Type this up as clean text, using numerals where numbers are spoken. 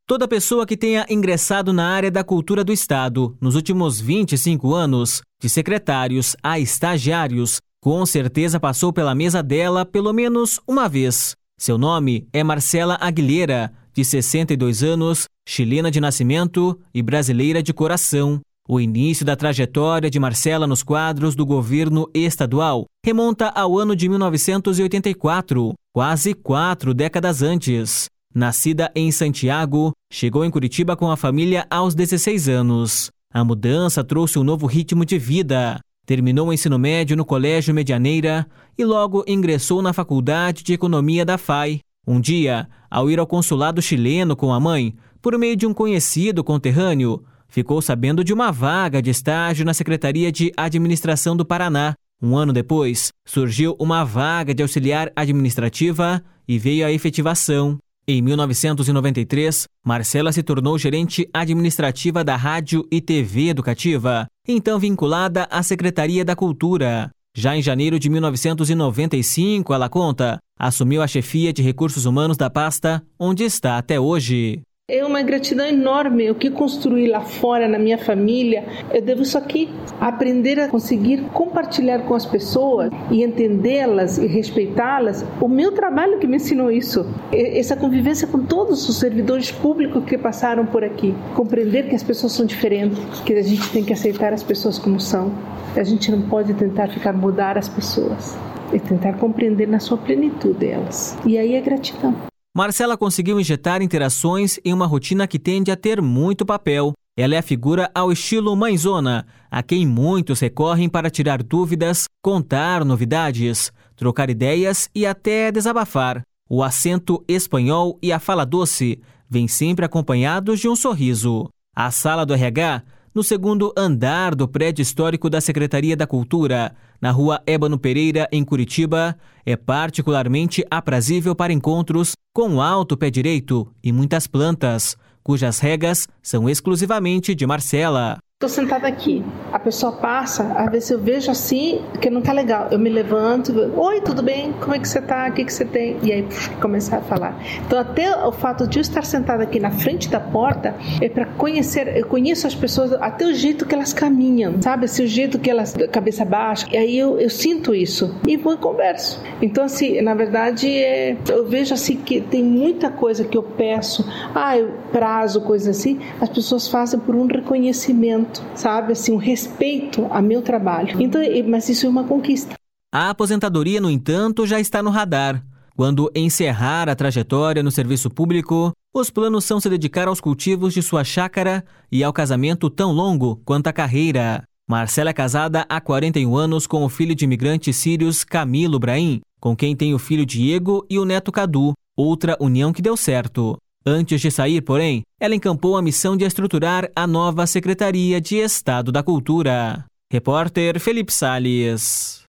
Toda pessoa que tenha ingressado na área da cultura do Estado nos últimos 25 anos, de secretários a estagiários, com certeza passou pela mesa dela pelo menos uma vez. Seu nome é Marcela Aguilera, de 62 anos, chilena de nascimento e brasileira de coração. O início da trajetória de Marcela nos quadros do governo estadual remonta ao ano de 1984, quase 4 décadas antes. Nascida em Santiago, chegou em Curitiba com a família aos 16 anos. A mudança trouxe um novo ritmo de vida. Terminou o ensino médio no Colégio Medianeira e logo ingressou na Faculdade de Economia da FAI. Um dia, ao ir ao consulado chileno com a mãe, por meio de um conhecido conterrâneo, ficou sabendo de uma vaga de estágio na Secretaria de Administração do Paraná. Um ano depois, surgiu uma vaga de auxiliar administrativa e veio a efetivação. Em 1993, Marcela se tornou gerente administrativa da Rádio e TV Educativa, então vinculada à Secretaria da Cultura. Já em janeiro de 1995, ela conta, assumiu a chefia de recursos humanos da pasta, onde está até hoje. É uma gratidão enorme o que construí lá fora na minha família. Eu devo isso aqui, aprender a conseguir compartilhar com as pessoas e entendê-las e respeitá-las. O meu trabalho que me ensinou isso, essa convivência com todos os servidores públicos que passaram por aqui. Compreender que as pessoas são diferentes, que a gente tem que aceitar as pessoas como são. A gente não pode tentar mudar as pessoas, é tentar compreender na sua plenitude elas. E aí é gratidão. Marcela conseguiu injetar interações em uma rotina que tende a ter muito papel. Ela é a figura ao estilo mãezona, a quem muitos recorrem para tirar dúvidas, contar novidades, trocar ideias e até desabafar. O acento espanhol e a fala doce vêm sempre acompanhados de um sorriso. A sala do RH, no segundo andar do prédio histórico da Secretaria da Cultura, na rua Ébano Pereira, em Curitiba, é particularmente aprazível para encontros com alto pé direito e muitas plantas, cujas regas são exclusivamente de Marcela. Estou sentada aqui, a pessoa passa, às vezes eu vejo assim, que não está legal. Eu me levanto, oi, tudo bem? Como é que você está? O que você tem? E aí começar a falar. Então até o fato de eu estar sentada aqui na frente da porta é para conhecer, eu conheço as pessoas, até o jeito que elas caminham, sabe? Assim, o jeito que elas, cabeça baixa, e aí eu sinto isso e vou e converso. Então assim, na verdade, eu vejo assim que tem muita coisa que eu peço, eu prazo, coisa assim, as pessoas fazem por um reconhecimento, sabe, assim, um respeito ao meu trabalho. Então, mas isso é uma conquista. A aposentadoria, no entanto, já está no radar. Quando encerrar a trajetória no serviço público, os planos são se dedicar aos cultivos de sua chácara e ao casamento tão longo quanto a carreira. Marcela é casada há 41 anos com o filho de imigrantes sírios Camilo Brahim, com quem tem o filho Diego e o neto Cadu, outra união que deu certo. Antes de sair, porém, ela encampou a missão de estruturar a nova Secretaria de Estado da Cultura. Repórter Felipe Salles.